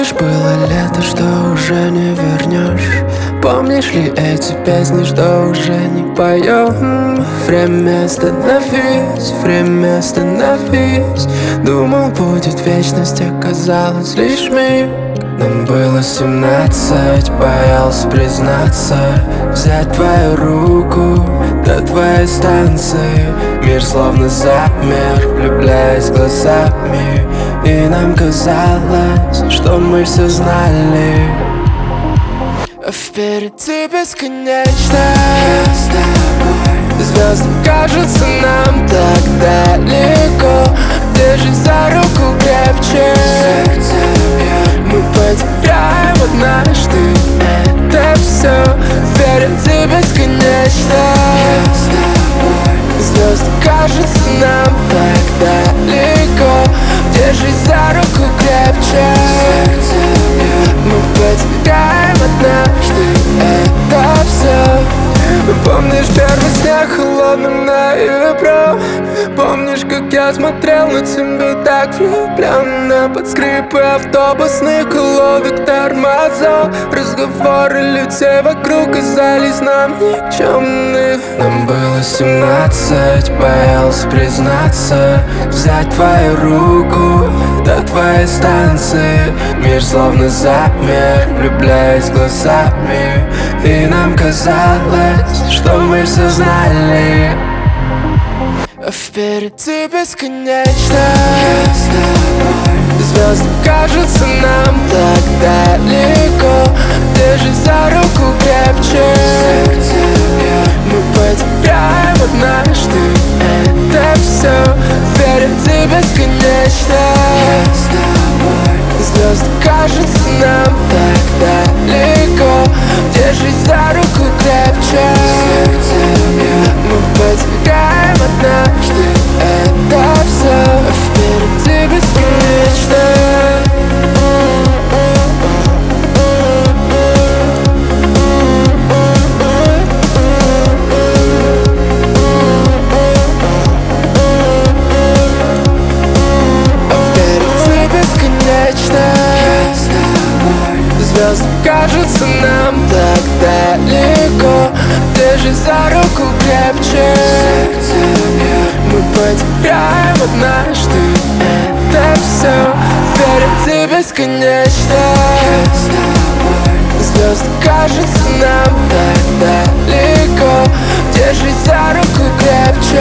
Помнишь, было лето, что уже не вернешь? Помнишь ли эти песни, что уже не поем? Время остановись, время остановись. Думал, будет вечность, оказалось лишь миг. Нам было 17, боялся признаться, взять твою руку до твоей станции. Мир словно замер, влюбляясь глазами, и нам казалось, что мы все знали. Впереди бесконечно, звезды кажутся нам так далеко. Держи за руку крепче, мы потеряем однажды это все. Впереди бесконечно, звезды кажутся нам так далеко. Держи за руку крепче, мы потеряем однажды это все. Помнишь первый снег холодным ноябрем? Помнишь, как я смотрел на тебя так влюбленно? Под скрипы автобусных колодок тормозов. Разговоры людей вокруг казались нам никчемны. Нам было 17, боялся признаться, взять твою руку до твоей станции. Мир словно замер, влюбляясь глазами, и нам казалось, что мы все знали. Впереди бесконечно, звезды кажутся нам так далеко. Держи за руку крепче, мы потеряем однажды это все. Впереди бесконечно, звезды кажутся нам так далеко. Держи за руку крепче, мы потеряем однажды это все. Впереди бесконечно. Звезды кажутся нам так далеко. Держи за руку крепче, мы потеряем однажды это все. Впереди бесконечно, звезды кажутся нам так далеко. Держи за руку крепче,